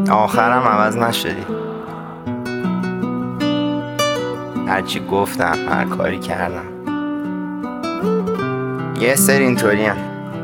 آخرم عوض نشدی. هرچی گفتم، هر کاری کردم، یه سری اینطوری هم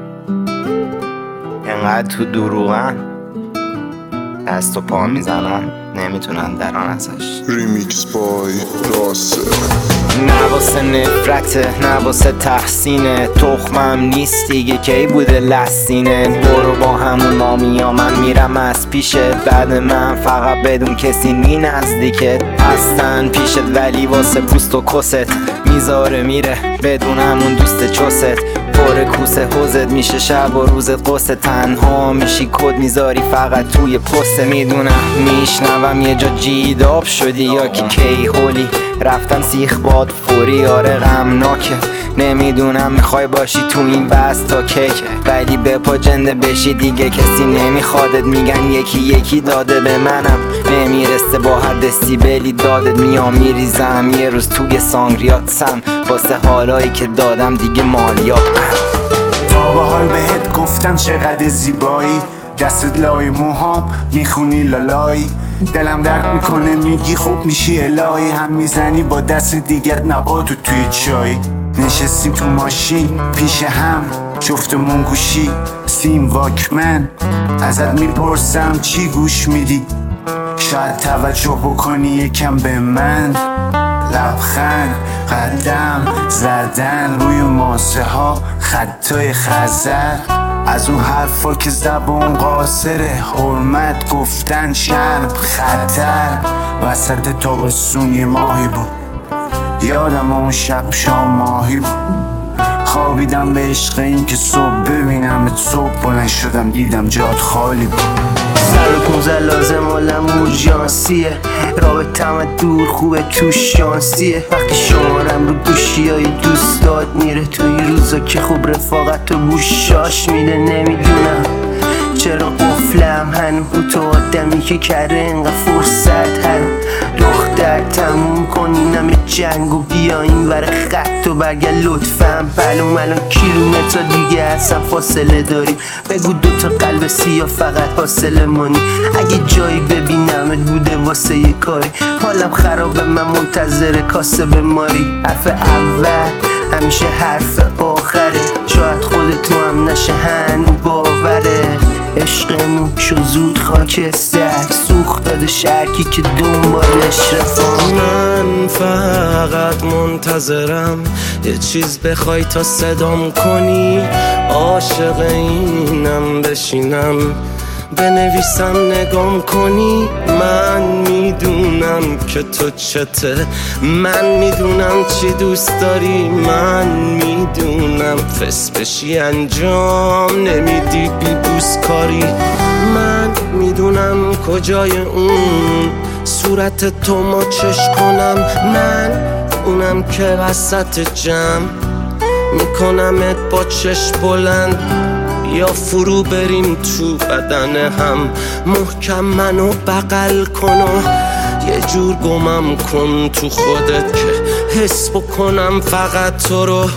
انقدر تو دروغن دست و پا میزنن نمیتونن دران ازش. ریمیکس بای راسه. نه واسه نفرته، نه واسه تحسینه، تخمم نیست دیگه کی بوده لسینه. برو با همون نامیا من میرم از پیشت، بعد من فقط بدون کسی نی نزدیکت. هستن پیشت ولی واسه پوست و کست میذاره میره بدون همون دوست چست. پر کوسه حوزت میشه شب و روزت قصه، تنها میشی کد میذاری فقط توی پست. میدونم میشنوم یه جا جیداب شدی یا که کی هولی رفتن سیخ باد فوری. آره غمناکه، نمیدونم میخوای باشی تو این بس تا کیک، ولی به پا جنده بشی دیگه کسی نمیخوادت. میگن یکی یکی داده به منم نمیرسه، با هر دستیبلی دادت میام میریزم یه روز توی سانگریاتم واسه حالایی که دادم دیگه مالیات. تا به حال بهت گفتم چقدر زیبایی، دستت لای موهام میخونی لالایی. دلم درد میکنه میگی خوب میشی الهی، هم میزنی با دست دیگت نباتو توی چای. نشستیم تو ماشین پیش هم جفتمون گوشی سیم واکمن، ازت میپرسم چی گوش میدی، شاید توجه بکنی یکم به من. لبخند قدم زدن روی ماسه ها خطای خزر، از اون حرفا که زبون قاصره، حرمت گفتن شرم خطر. وسط تابستون یه ماهی بود، یادم اون شب شام ماهی بود. خوابیدم به عشق این که صبح ببینم صبح بلند شدم دیدم جات خالی بود. سر و کنزه لازم عالم اورژانسیه، رابطم دور خوبه تو شانسیه. وقتی شمارم رو گوشی های دوستات میره تو این روزا که خوب رفاقت و گوشاش میده. نمیدونم چرا قفلم هنو تو آدمی که کرده انقدر فرصت هنو. دختر تموم کنینم یه جنگ و بیا این ور خط و برگرد لطفم. الان کیلومتر دیگه اصلا فاصله داریم، بگو دوتا قلب سیاه فقط حاصل مانی. اگه جایی ببینمت بوده واسه یه کاری، حالم خرابه من منتظر کاسه به ماری. حرف اول همیشه حرف آخره، شاید خودت تو هم نشه هنو باوره. عشقمون شو زود خاکستر، سوخت داده شرکی که دنبالش رفت. من فقط منتظرم یه چیز بخوای تا صدام کنی، عاشق اینم بشینم بنویسم نگام کنی. من میدونم که تو چته، من میدونم چی دوست داری، من میدونم فس بشی انجام نمیدی بی بوس کاری. من میدونم کجای اون صورت تو ماچش کنم، من اونم که وسط جمع میکنمت با چشم بلند، یا فرو بریم تو بدن هم محکم منو بغل کن و یه جور گمم کن تو خودت که حس بکنم فقط تو رو.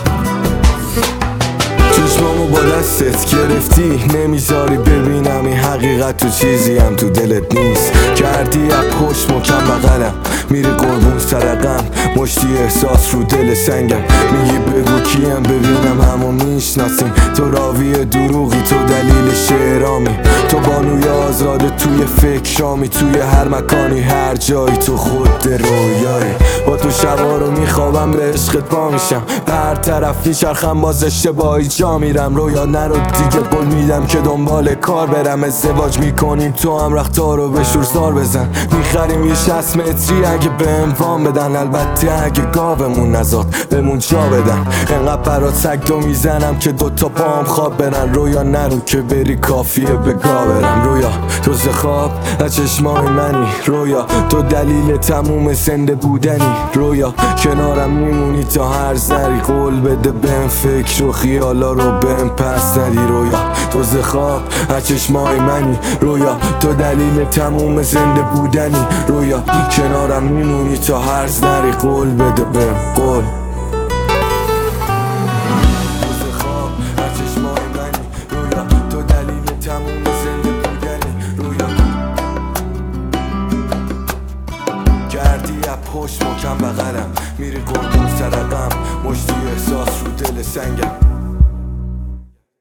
چشمامو با دستت گرفتی نمیذاری ببینم این حقیقت تو چیزی هم تو دلت نیست. کردی از پشت مکم بغلم میری قربون سرقم، مشتی احساس رو دل سنگم. میگی بگو کیم ببینم همو میشناسیم، تو راوی دروغی تو دلیل شعرامی، تو بانوی آزاده توی فکرامی، توی هر مکانی هر جایی تو خود رویایی. با تو شبا رو میخوابم به عشقت پا میشم، به هر طرف میچرخم باز اشتباهی جا میرم. رویا نرو دیگه قول میدم که دنبال کار برم، ازدواج میکنیم تو هم رختار رو به شورزار بزن. میخریم یه 60 متری اگه به اموان بدن، البته اگه گاومون نزاد بهمون جا بدن. انقدر برات سگ میزنم که دوتا پام خواب برن. رویا نرو که بری کافیه به گا برم. رویا روز خواب از چشمای منی، رویا تو دلیل تموم زنده بودنی. رویا کنارم میمونی تا هر زری، قول بده بهم فکر و خیالا رو بهم پس ندی. رویا روز خواب از چشمای منی، رویا تو دلیل تموم زنده بودنی. رویا کنارم میمونی تا هر زری، قول بده بهم قول. کردی از پشت محکم بغلم، میری قربون سرقم، مشتی احساس رو دل سنگم.